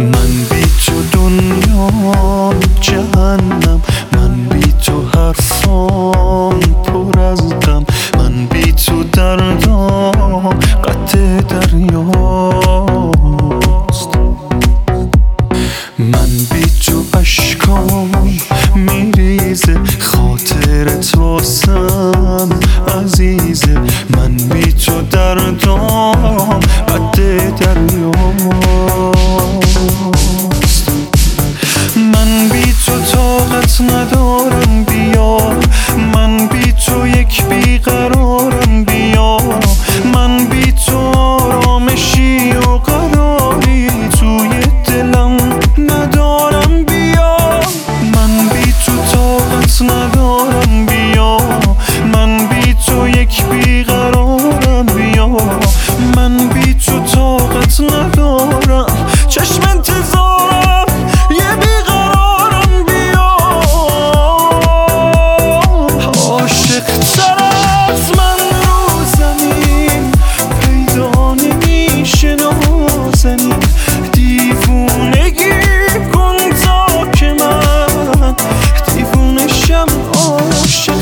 من بی تو دنیام جهنم، من بی تو حرفام پر از غم، من بی تو دردام قطع دریاست. من بی تو اشکام میریزه، خاطرت واسم عزیزه، من بی تو دردام قطع دریاست. من بی تو طاقت ندارم بیا، من بی تو یک بیقرارم بیا، من بی تو آرامشی و قراری توی دلم ندارم بیا. من بی تو طاقت ندارم بیا، من بی تو یک بیقرارم بیا، من بی تو طاقت ندارم، چشم انتظارم یه بیقرارم بیا. عاشق تر از من رو زمین پیدا نمیشه نازنین، دیوونگی کن تا که من دیوونشم. عاشق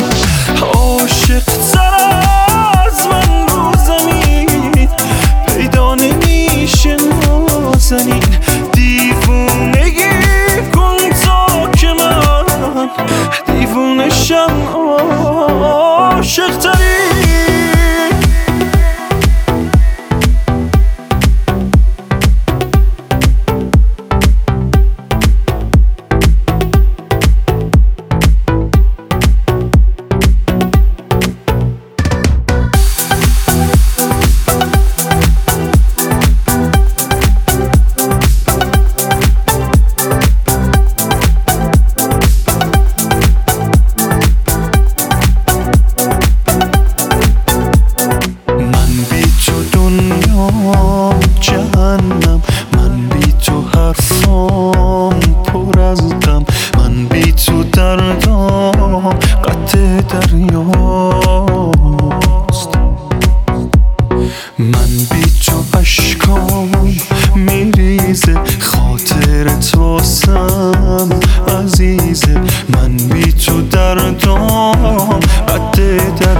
تر از من رو زمین پیدا نمیشه نازنین، دیوونگی کن تا که من دیوونشم. عاشق تری جهنم، من بی تو حرفام پر از غم، من بی تو دردام قطع دریاست. من بی تو اشکام میریزه، خاطرت واسم عزیزه، من بی تو دردام قطع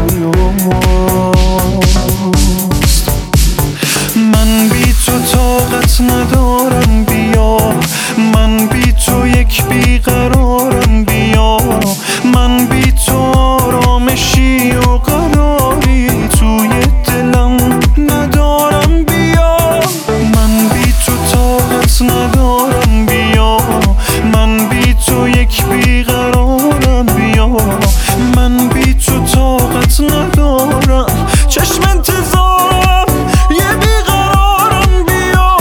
دریاست. من بی تو طاقت ندارم بیا، من بی تو یک بیقرارم بیا، من بی تو آرامشی و قراری توی دلم ندارم بیا. من بی تو طاقت ندارم بیا، من بی تو یک بیقرارم بیا، من بی تو طاقت ندارم، چشم انتظارم یه بیقرارم بیا.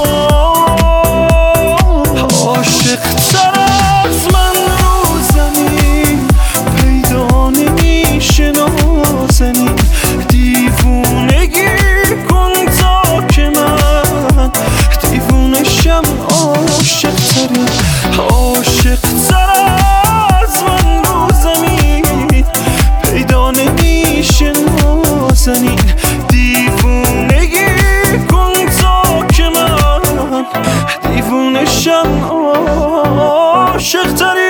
عاشق تر از من رو زمین پیدا نمیشه نازنین، دیوونگی کن تا که من دیوونشم. عاشق تر از من رو زمین پیدا نمیشه نازنین، دیوونگی کن تا که من دیوونشم. عاشق تری